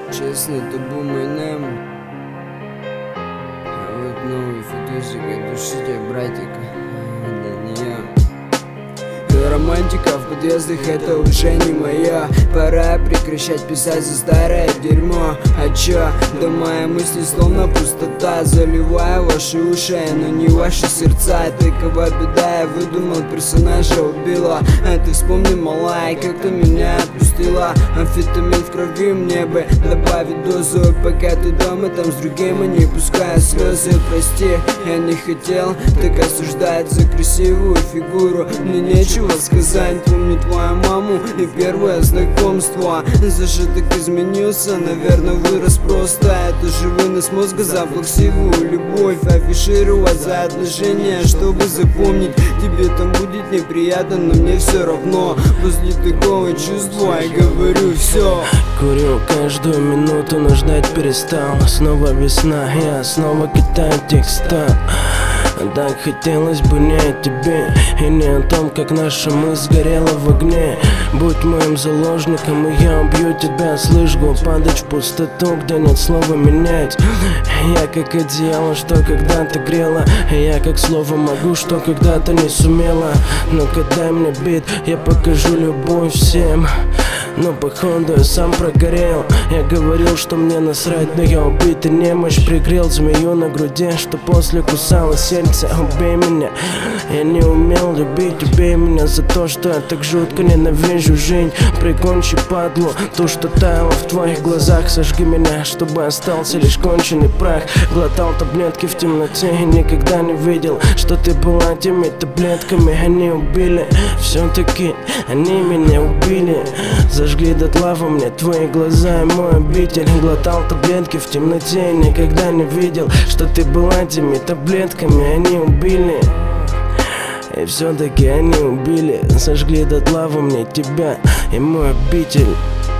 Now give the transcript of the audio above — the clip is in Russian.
Честно, это был мой нем. А вот новый фитусик от души тебе, братик, для нее. Романтика в подъездах это уже не моя. Пора прекращать писать за старое дерьмо. А чё? Да мои мысли словно пустота. Заливаю ваши уши, но не ваши сердца. Такова беда, я выдумал персонажа, убила. А ты вспомни, малая, как ты меня отпустила. Амфетамин в крови мне бы добавить дозу. Пока ты дома там с другими, не пуская слезы. Прости, я не хотел так осуждать за красивую фигуру. Мне нечего сказать, помню твою маму и первое знакомство. За что так изменился, наверное, вырос просто. Это же вынос мозга за плаксивую любовь. Афишировать за отношения, чтобы запомнить. Тебе там будет неприятно, но мне все равно. После такого чувства я говорю все. Курю каждую минуту, но ждать перестал. Снова весна, я снова кидаю текста. Так хотелось бы не о тебе и не о том, как наша мысль сгорела в огне. Будь моим заложником, и я убью тебя. Слышь, глуп, падать в пустоту, где нет слова менять. Я как одеяло, что когда-то грело. Я как слово могу, что когда-то не сумела. Ну-ка дай мне бит, я покажу любовь всем. Но походу я сам прогорел. Я говорил, что мне насрать, но я убитый немощь. Пригрел змею на груди, что после кусало сердце. Убей меня, я не умел любить. Убей меня за то, что я так жутко ненавижу жизнь. Прикончи падлу, ту, что таяла в твоих глазах. Сожги меня, чтобы остался лишь конченый прах. Глотал таблетки в темноте и никогда не видел, что ты была теми таблетками. Они убили, все-таки они меня убили. Зажгли дотла во мне твои глаза и мой обитель. Глотал таблетки в темноте и никогда не видел, что ты была теми таблетками. Они убили, и все-таки они убили. Сожгли дотла во мне тебя и мой обитель.